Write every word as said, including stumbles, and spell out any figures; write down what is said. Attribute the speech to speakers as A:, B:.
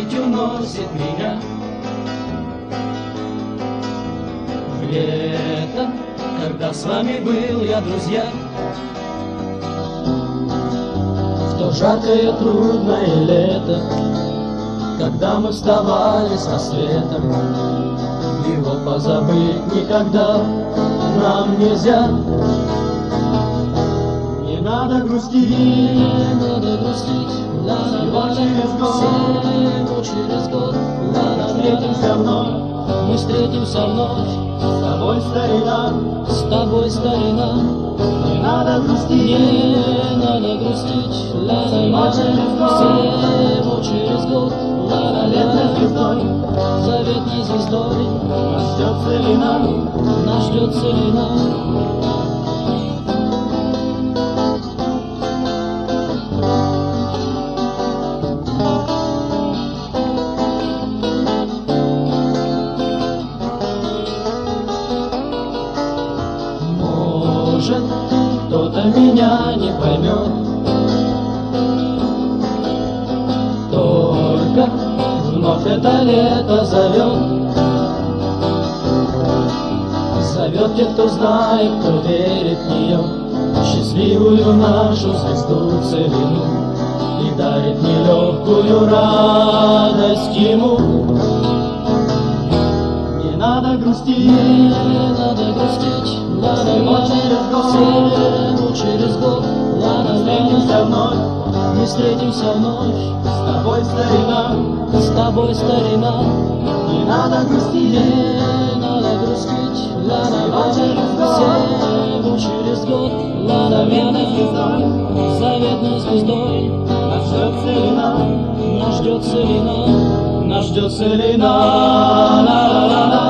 A: память уносит меня в лето, когда с вами был я, друзья. В то жаркое трудное лето, когда мы вставали с рассветом, его позабыть никогда нам нельзя. Не надо грустить, не надо грустить, ла-ла-ла, через год, через год, ла-ла-ла, встретимся вновь, мы встретимся вновь, с тобой, старина, с тобой, старина. Не надо грустить, не надо грустить, ла-ла-ла, всего через год, ла-ла-ла, звездой, заветной звездой, нас ждет целина, нас ждет целина. Может, кто-то меня не поймет, только вновь это лето зовет. Зовет тех, кто знает, кто верит в нее, счастливую нашу звезду целину, и дарит нелегкую радость ему. Не надо грустить, не надо грустить, ла-ла-ла, через год, всего через год, ла-ла-ла, встретимся вновь, мы встретимся вновь, с тобой, старина, с тобой, старина. Не надо грустить, не надо грустить, ла-ла-ла, всего через год, ла-ла-ла, заветной звездой, нас ждет целина, нас ждет целина, нас ждет целина, ла-ла-ла.